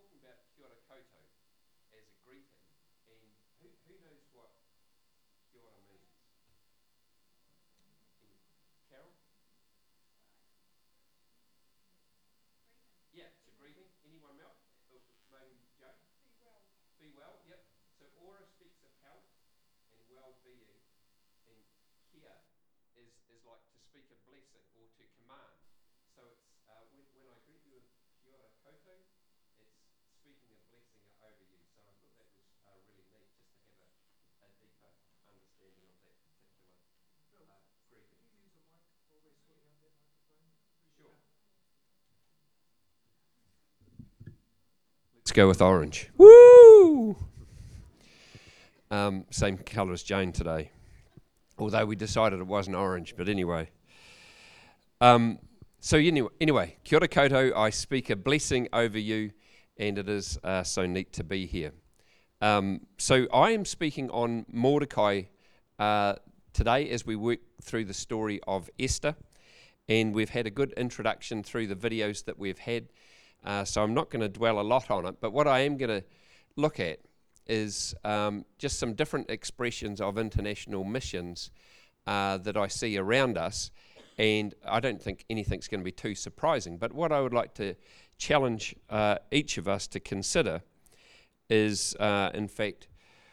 talking about kia ora koutou as a greeting, and who knows what kia ora means? Carol? Yeah, it's a greeting. Anyone else? Maybe Joe? Be well, yep. So ora speaks of health and well-being, and kia is like to speak a blessing or to command. So it's when I greet you with kia ora koutou, it's speaking a blessing over you. So I thought that was really neat just to have a deeper understanding of that particular greeting. Could you use the mic while we're sorting out that microphone? Sure. Let's go with orange. Woo! Same colour as Jane today. Although we decided it wasn't orange, but anyway. So anyway, kia ora koutou, I speak a blessing over you, and it is so neat to be here. So I am speaking on Mordecai today as we work through the story of Esther, and we've had a good introduction through the videos that we've had, so I'm not going to dwell a lot on it, but what I am going to look at is just some different expressions of international missions that I see around us, and I don't think anything's going to be too surprising, but what I would like to challenge each of us to consider is, in fact,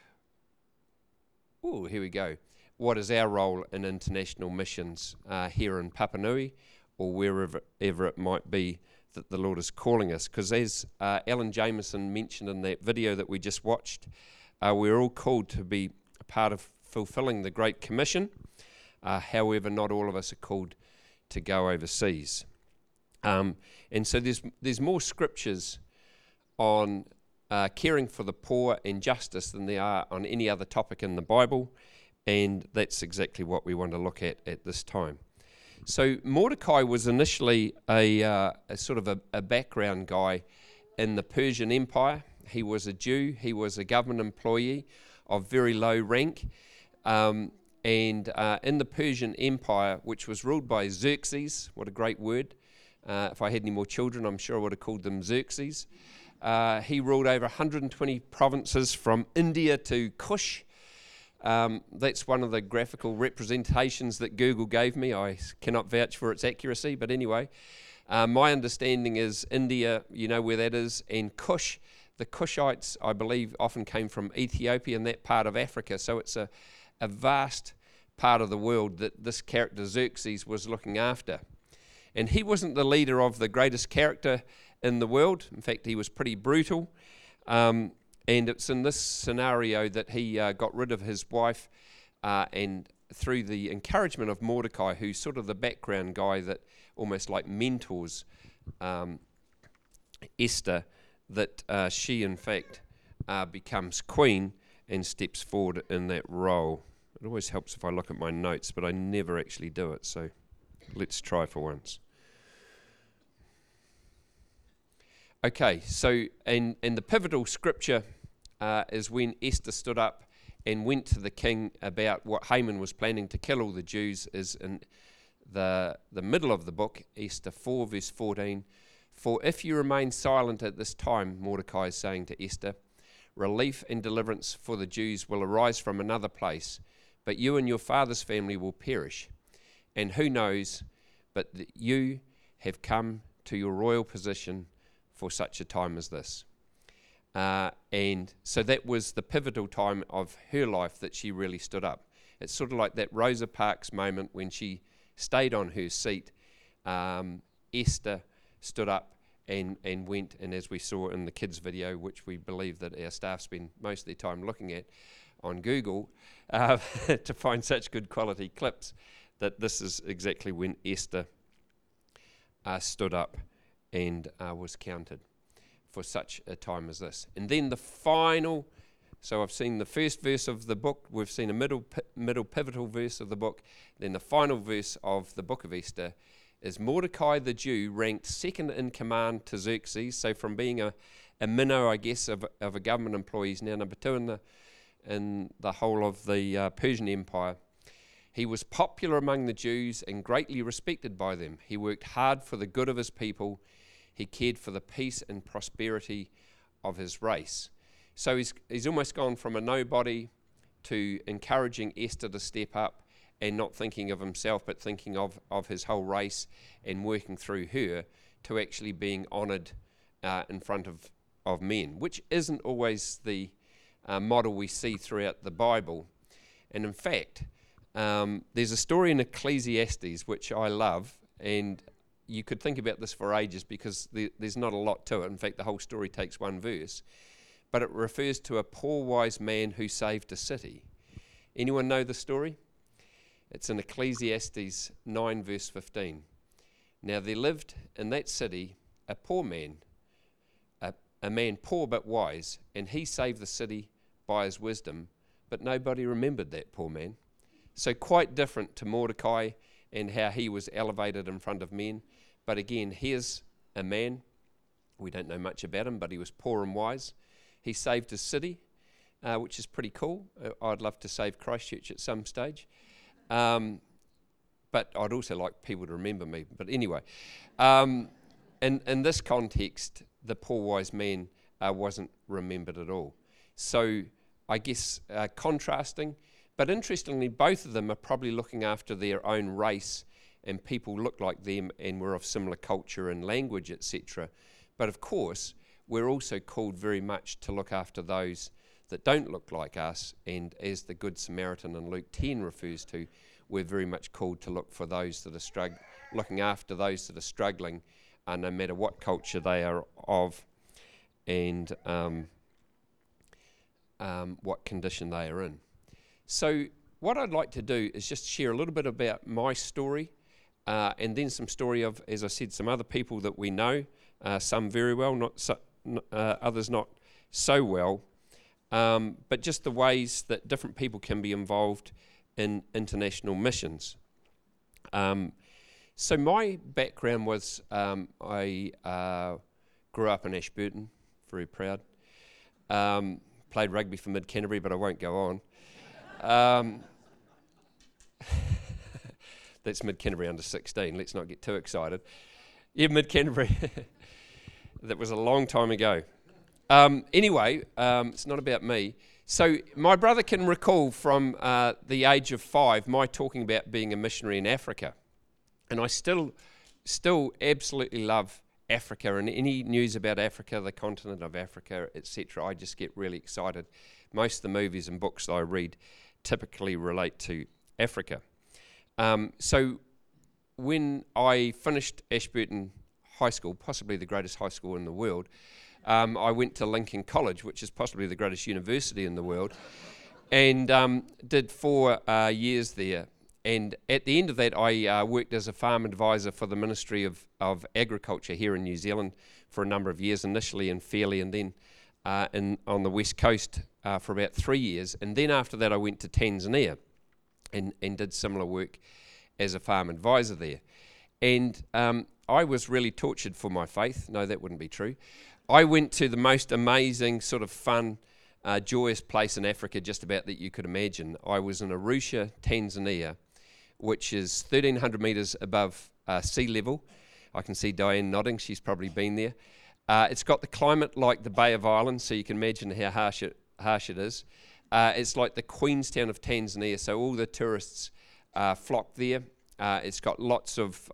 here we go, what is our role in international missions here in Papanui or wherever it might be that the Lord is calling us, because as Alan Jameson mentioned in that video that we just watched, we're all called to be a part of fulfilling the Great Commission. However, not all of us are called to go overseas. And so there's more scriptures on caring for the poor and justice than there are on any other topic in the Bible, and that's exactly what we want to look at this time. So Mordecai was initially a sort of a background guy in the Persian Empire. He was a Jew. He was a government employee of very low rank. And in the Persian Empire, which was ruled by Xerxes, what a great word. If I had any more children, I'm sure I would have called them Xerxes. He ruled over 120 provinces from India to Kush. That's one of the graphical representations that Google gave me. I cannot vouch for its accuracy, but anyway, my understanding is India, you know where that is, and Kush, the Kushites, I believe, often came from Ethiopia and that part of Africa, so it's a vast part of the world that this character Xerxes was looking after. And he wasn't the leader of the greatest character in the world. In fact, he was pretty brutal. And it's in this scenario that he got rid of his wife, and through the encouragement of Mordecai, who's sort of the background guy that almost like mentors Esther, that she in fact becomes queen and steps forward in that role. It always helps if I look at my notes, but I never actually do it, so let's try for once. Okay, so and the pivotal scripture is when Esther stood up and went to the king about what Haman was planning to kill all the Jews, is in the middle of the book, Esther 4 verse 14. For if you remain silent at this time, Mordecai is saying to Esther, relief and deliverance for the Jews will arise from another place, but you and your father's family will perish. And who knows but that you have come to your royal position for such a time as this. And so that was the pivotal time of her life that she really stood up. It's sort of like that Rosa Parks moment when she stayed on her seat. Esther stood up and went, and as we saw in the kids video, which we believe that our staff spend most of their time looking at on Google to find such good quality clips, that this is exactly when Esther stood up and was counted for such a time as this. And then the final, so I've seen the first verse of the book, we've seen a middle pivotal verse of the book, then the final verse of the book of Esther is Mordecai the Jew ranked second in command to Xerxes, so from being a minnow, I guess, of a government employee, he's now number 2 in the whole of the Persian Empire. He was popular among the Jews and greatly respected by them. He worked hard for the good of his people. He cared for the peace and prosperity of his race. So he's almost gone from a nobody to encouraging Esther to step up and not thinking of himself but thinking of his whole race and working through her to actually being honoured in front of men, which isn't always the model we see throughout the Bible. And in fact, there's a story in Ecclesiastes which I love, and you could think about this for ages because there's not a lot to it. In fact, the whole story takes one verse, but it refers to a poor wise man who saved a city. Anyone know the story? It's in Ecclesiastes 9 verse 15. Now there lived in that city a poor man, a man poor but wise, and he saved the city by his wisdom, but nobody remembered that poor man. So quite different to Mordecai and how he was elevated in front of men. But again, here's a man, we don't know much about him, but he was poor and wise. He saved his city, which is pretty cool. I'd love to save Christchurch at some stage. But I'd also like people to remember me. But anyway, in this context, the poor wise man wasn't remembered at all. So I guess contrasting, but interestingly, both of them are probably looking after their own race, and people look like them and were of similar culture and language, etc. But of course, we're also called very much to look after those that don't look like us, and as the Good Samaritan in Luke 10 refers to, we're very much called to look for those that are looking after those that are struggling, no matter what culture they are of and what condition they are in. So what I'd like to do is just share a little bit about my story and then some story of, as I said, some other people that we know, some very well, others not so well, but just the ways that different people can be involved in international missions. So my background was I grew up in Ashburton, very proud. Played rugby for Mid Canterbury, but I won't go on. That's Mid Canterbury under 16. Let's not get too excited. Yeah, Mid Canterbury. That was a long time ago. Anyway, it's not about me. So my brother can recall from the age of 5 my talking about being a missionary in Africa. And I still absolutely love Africa, and any news about Africa, the continent of Africa, etc., I just get really excited. Most of the movies and books that I read typically relate to Africa. So when I finished Ashburton High School, possibly the greatest high school in the world, I went to Lincoln College, which is possibly the greatest university in the world, and did 4 years there. And at the end of that, I worked as a farm advisor for the Ministry of Agriculture here in New Zealand for a number of years, initially in Fairlie and then on the West Coast for about 3 years. And then after that, I went to Tanzania and did similar work as a farm advisor there. And I was really tortured for my faith. No, that wouldn't be true. I went to the most amazing, sort of fun, joyous place in Africa just about that you could imagine. I was in Arusha, Tanzania, which is 1,300 metres above sea level. I can see Diane nodding, she's probably been there. It's got the climate like the Bay of Islands, so you can imagine how harsh it is. It's like the Queenstown of Tanzania, so all the tourists flock there. It's got lots of,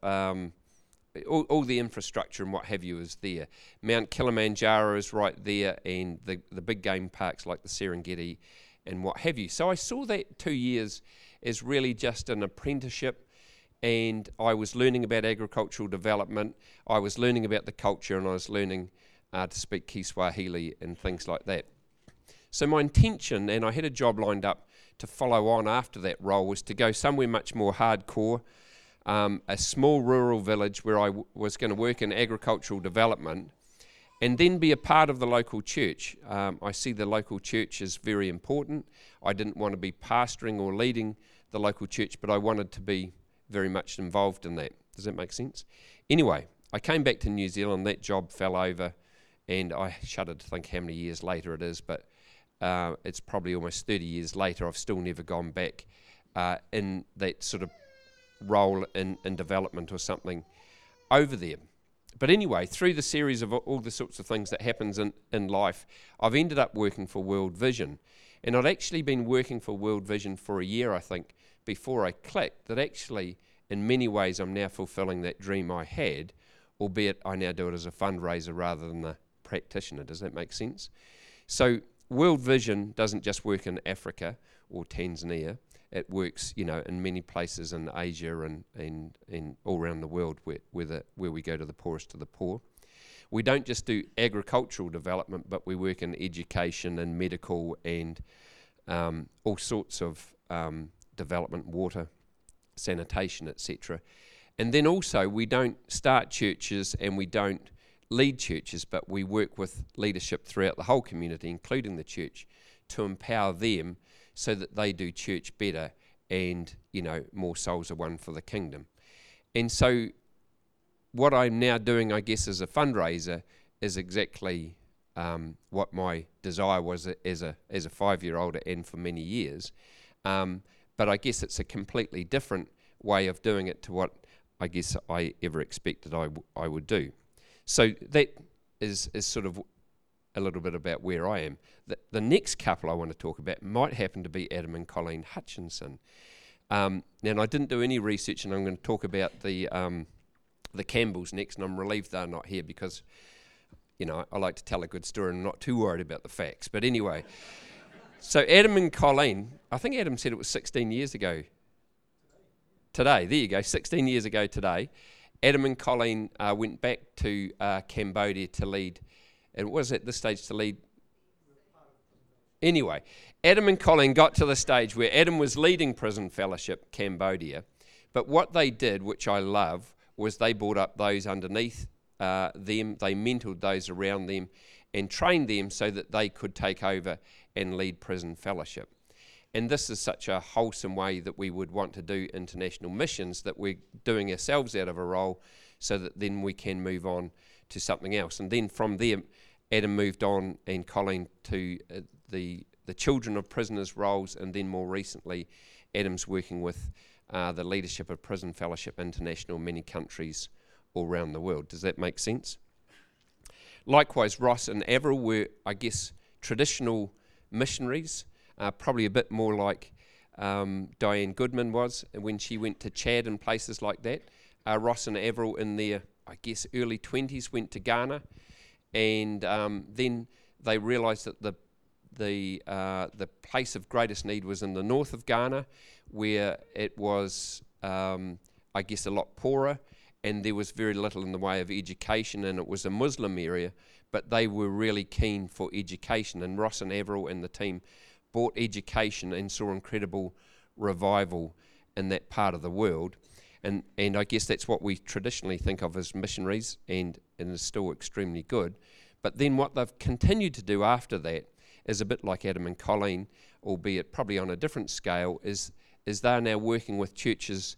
all the infrastructure and what have you is there. Mount Kilimanjaro is right there, and the big game parks like the Serengeti and what have you. So I saw that 2 years as really just an apprenticeship, and I was learning about agricultural development, I was learning about the culture, and I was learning to speak Kiswahili and things like that. So my intention, and I had a job lined up to follow on after that role, was to go somewhere much more hardcore, a small rural village where I was going to work in agricultural development and then be a part of the local church. I see the local church as very important. I didn't want to be pastoring or leading the local church, but I wanted to be very much involved in that. Does that make sense? Anyway, I came back to New Zealand, that job fell over, and I shudder to think how many years later it is, but it's probably almost 30 years later. I've still never gone back in that sort of role in development or something over there. But anyway, through the series of all the sorts of things that happens in life, I've ended up working for World Vision. And I'd actually been working for World Vision for a year, I think, before I clicked that actually, in many ways, I'm now fulfilling that dream I had, albeit I now do it as a fundraiser rather than a practitioner. Does that make sense? So World Vision doesn't just work in Africa or Tanzania. It works, in many places in Asia and all around the world where we go to the poorest of the poor. We don't just do agricultural development, but we work in education and medical and all sorts of development, water, sanitation, etc. And then also we don't start churches and we don't lead churches, but we work with leadership throughout the whole community, including the church, to empower them so that they do church better and, more souls are won for the kingdom. And so what I'm now doing, I guess, as a fundraiser is exactly what my desire was as a 5-year-old and for many years. But I guess it's a completely different way of doing it to what I guess I ever expected I would do. So that is sort of a little bit about where I am. The next couple I want to talk about might happen to be Adam and Colleen Hutchinson. Now, I didn't do any research, and I'm going to talk about the Campbells next, and I'm relieved they're not here because, I like to tell a good story and I'm not too worried about the facts. But anyway, so Adam and Colleen, I think Adam said it was 16 years ago. Today, there you go, 16 years ago today, Adam and Colleen went back to Cambodia to lead, and was at this stage to lead. Anyway, Adam and Colleen got to the stage where Adam was leading Prison Fellowship Cambodia, but what they did, which I love, was they brought up those underneath them, they mentored those around them and trained them so that they could take over and lead Prison Fellowship. And this is such a wholesome way that we would want to do international missions, that we're doing ourselves out of a role so that then we can move on to something else. And then from there, Adam moved on and Colleen to the children of prisoners roles, and then more recently, Adam's working with the leadership of Prison Fellowship International in many countries all around the world. Does that make sense? Likewise, Ross and Avril were, I guess, traditional missionaries, probably a bit more like Diane Goodman was when she went to Chad and places like that. Ross and Avril in their, I guess, early 20s went to Ghana, and then they realised that the place of greatest need was in the north of Ghana, where it was, I guess, a lot poorer, and there was very little in the way of education, and it was a Muslim area, but they were really keen for education, and Ross and Avril and the team brought education and saw incredible revival in that part of the world. And I guess that's what we traditionally think of as missionaries, and is still extremely good. But then what they've continued to do after that is a bit like Adam and Colleen, albeit probably on a different scale, is they're now working with churches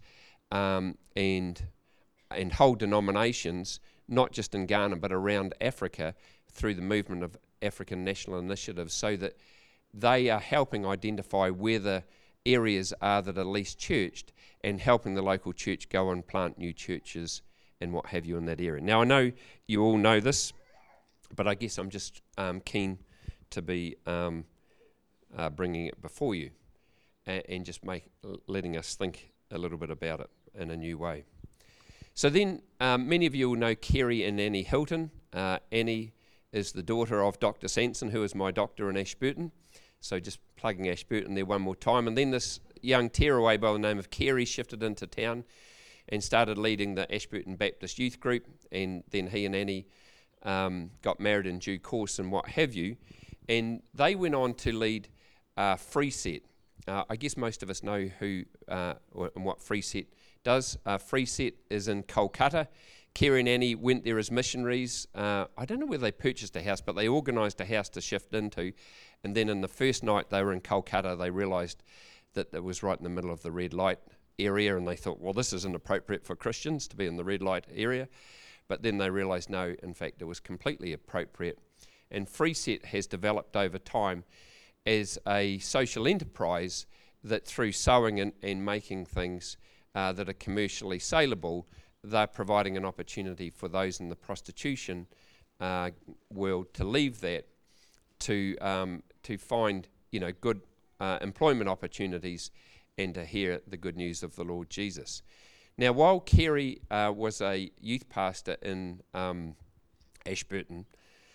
and whole denominations, not just in Ghana but around Africa, through the movement of African National Initiative, so that they are helping identify where the areas are that are least churched and helping the local church go and plant new churches and what have you in that area. Now, I know you all know this, but I guess I'm just keen to be bringing it before you and just letting us think a little bit about it in a new way. So then, many of you will know Kerry and Annie Hilton. Annie is the daughter of Dr. Sanson, who is my doctor in Ashburton. So just plugging Ashburton there one more time. And then this young tearaway by the name of Kerry shifted into town and started leading the Ashburton Baptist Youth Group. And then he and Annie got married in due course and what have you. And they went on to lead Free Set. I guess most of us know who and what Free Set does. Free Set is in Kolkata. Kerry and Annie went there as missionaries. I don't know whether they purchased a house, but they organised a house to shift into. And then in the first night they were in Kolkata, they realised that it was right in the middle of the red light area, and they thought, well, this isn't appropriate for Christians to be in the red light area. But then they realised, no, in fact, it was completely appropriate. And Free Set has developed over time as a social enterprise that through sewing and making things that are commercially saleable, they're providing an opportunity for those in the prostitution world to leave that, to find good employment opportunities, and to hear the good news of the Lord Jesus. Now, while Kerry was a youth pastor in Ashburton,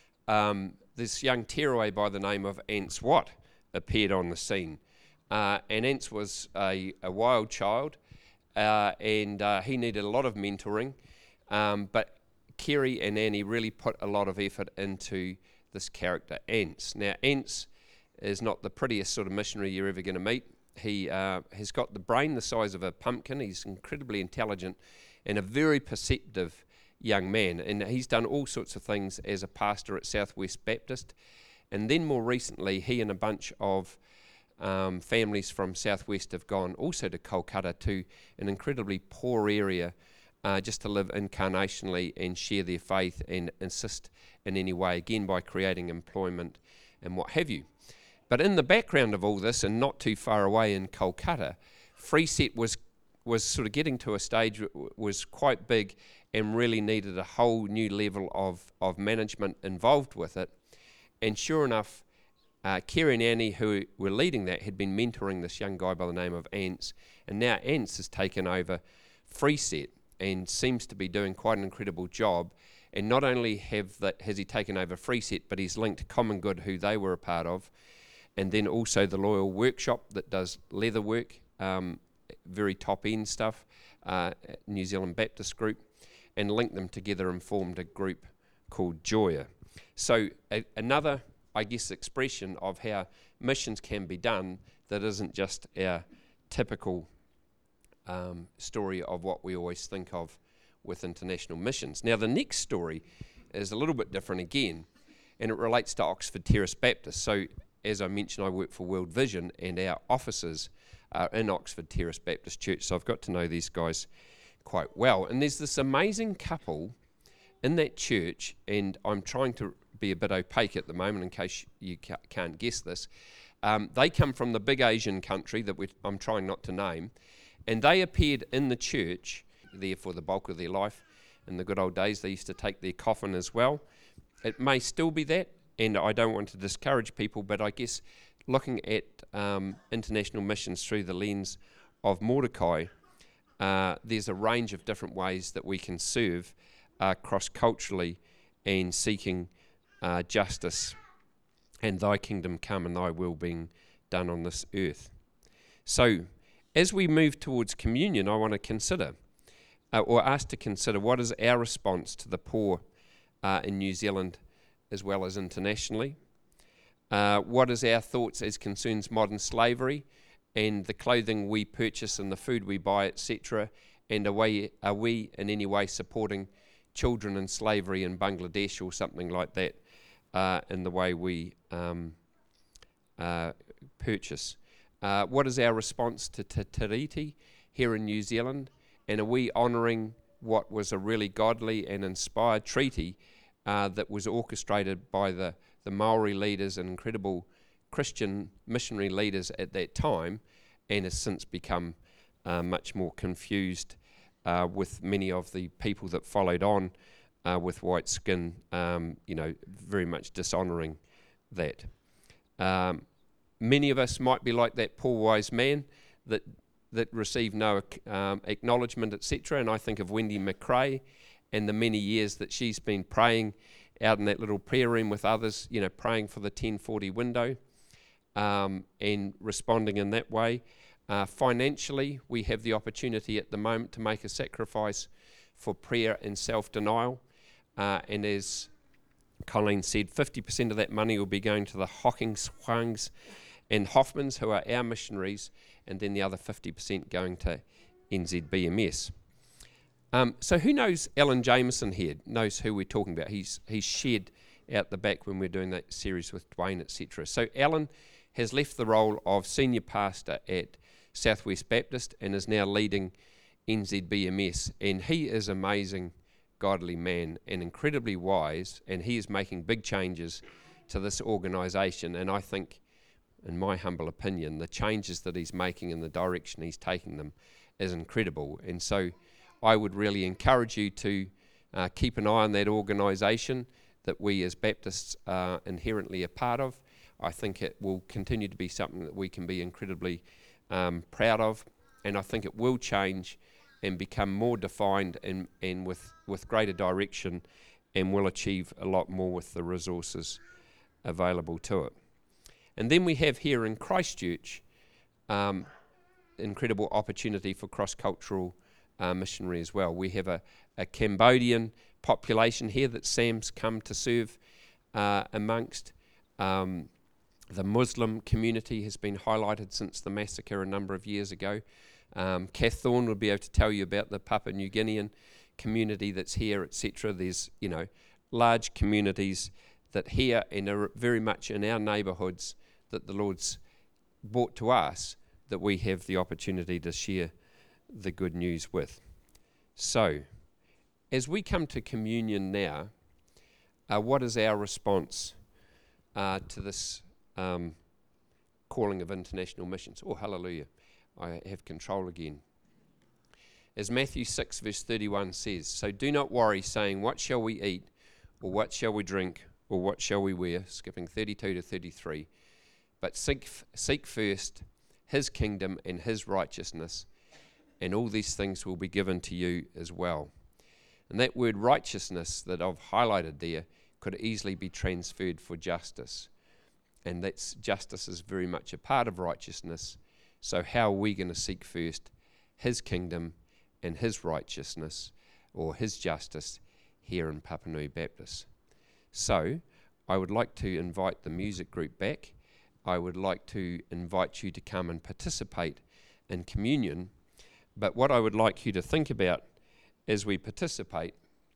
this young tearaway by the name of Ants Watt appeared on the scene. And Ants was a wild child, and he needed a lot of mentoring, but Kerry and Annie really put a lot of effort into this character, Ants. Now, Ants is not the prettiest sort of missionary you're ever going to meet. He has got the brain the size of a pumpkin. He's incredibly intelligent and a very perceptive young man, and he's done all sorts of things as a pastor at Southwest Baptist. And then more recently, he and a bunch of families from Southwest have gone also to Kolkata, to an incredibly poor area, just to live incarnationally and share their faith and assist in any way, again by creating employment and what have you. But in the background of all this, and not too far away in Kolkata, Freeset was sort of getting to a stage was quite big and really needed a whole new level of management involved with it. And sure enough, Kerry and Annie, who were leading that, had been mentoring this young guy by the name of Ants, and now Ants has taken over Freeset and seems to be doing quite an incredible job. And not only has he taken over Freeset, but he's linked Common Good, who they were a part of, and then also the Loyal Workshop that does leather work, very top-end stuff, New Zealand Baptist group, and linked them together and formed a group called Joya. So another, I guess, expression of how missions can be done that isn't just our typical story of what we always think of with international missions. Now, the next story is a little bit different again, and it relates to Oxford Terrace Baptist. So, as I mentioned, I work for World Vision, and our offices are in Oxford Terrace Baptist Church, so I've got to know these guys quite well. And there's this amazing couple in that church, and I'm trying to be a bit opaque at the moment in case you can't guess this. They come from the big Asian country that I'm trying not to name, and they appeared in the church there for the bulk of their life. In the good old days, they used to take their coffin as well. It may still be that, and I don't want to discourage people, but I guess looking at international missions through the lens of Mordecai, there's a range of different ways that we can serve cross-culturally and seeking justice and thy kingdom come and thy will being done on this earth. So as we move towards communion, I want to consider, or ask to consider, what is our response to the poor in New Zealand as well as internationally? What is our thoughts as concerns modern slavery and the clothing we purchase and the food we buy, etc.? And are we in any way supporting children in slavery in Bangladesh or something like that in the way we purchase? What is our response to Te Tiriti here in New Zealand? And are we honouring what was a really godly and inspired treaty that was orchestrated by the Maori leaders and incredible Christian missionary leaders at that time, and has since become much more confused with many of the people that followed on with white skin, very much dishonouring that. Many of us might be like that poor wise man that received no acknowledgement, etc. And I think of Wendy McRae and the many years that she's been praying out in that little prayer room with others, praying for the 1040 window and responding in that way. Financially, we have the opportunity at the moment to make a sacrifice for prayer and self-denial. And as Colleen said, 50% of that money will be going to the Hockings, Hwangs and Hoffmans, who are our missionaries, and then the other 50% going to NZBMS. So who knows Alan Jameson here, knows who we're talking about? He's shared out the back when we're doing that series with Dwayne, etc. So Alan has left the role of senior pastor at Southwest Baptist and is now leading NZBMS. And he is an amazing, godly man and incredibly wise, and he is making big changes to this organisation. And I think, in my humble opinion, the changes that he's making and the direction he's taking them is incredible. And so I would really encourage you to keep an eye on that organisation that we as Baptists are inherently a part of. I think it will continue to be something that we can be incredibly proud of, and I think it will change and become more defined and with greater direction, and will achieve a lot more with the resources available to it. And then we have here in Christchurch incredible opportunity for cross-cultural missionary as well. We have a Cambodian population here that Sam's come to serve amongst. The Muslim community has been highlighted since the massacre a number of years ago. Kath Thorne would be able to tell you about the Papua New Guinean community that's here, etc. There's, large communities that here and are very much in our neighbourhoods that the Lord's brought to us, that we have the opportunity to share the good news with. So, as we come to communion now, what is our response to this calling of international missions? Oh, hallelujah. I have control again. As Matthew 6 verse 31 says, "So do not worry, saying, what shall we eat, or what shall we drink, or what shall we wear?" Skipping 32 to 33. "But seek first his kingdom and his righteousness, and all these things will be given to you as well." And that word righteousness that I've highlighted there could easily be transferred for justice. And that's justice is very much a part of righteousness. So how are we going to seek first his kingdom and his righteousness, or his justice, here in Papanui Baptist? So I would like to invite the music group back. I would like to invite you to come and participate in communion. But what I would like you to think about as we participate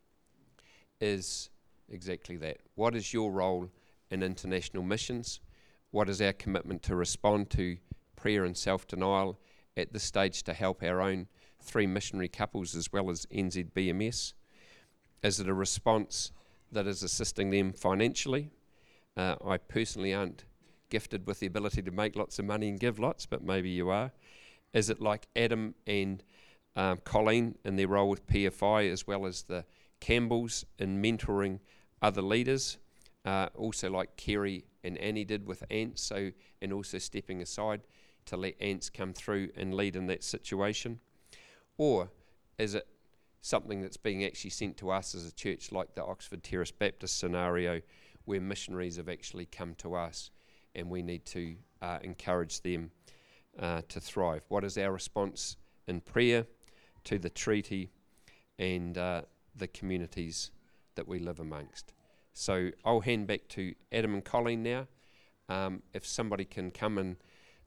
is exactly that. What is your role in international missions? What is our commitment to respond to prayer and self-denial at this stage to help our own 3 missionary couples as well as NZBMS? Is it a response that is assisting them financially? I personally aren't gifted with the ability to make lots of money and give lots, but maybe you are. Is it like Adam and Colleen in their role with PFI, as well as the Campbells in mentoring other leaders? Also like Kerry and Annie did with Ants, and also stepping aside to let Ants come through and lead in that situation? Or is it something that's being actually sent to us as a church, like the Oxford Terrace Baptist scenario, where missionaries have actually come to us and we need to encourage them to thrive? What is our response in prayer to the treaty and the communities that we live amongst? So I'll hand back to Adam and Colleen now. If somebody can come and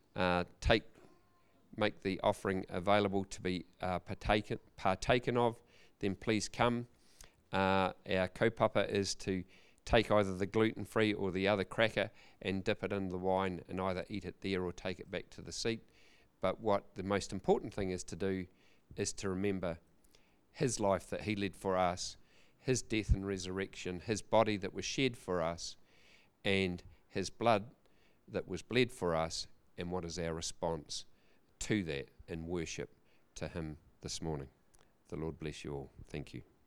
make the offering available to be partaken of, then please come. Our kaupapa is to take either the gluten-free or the other cracker and dip it in the wine and either eat it there or take it back to the seat. But what the most important thing is to do is to remember his life that he led for us, his death and resurrection, his body that was shed for us, and his blood that was bled for us, and what is our response to that in worship to him this morning. The Lord bless you all. Thank you.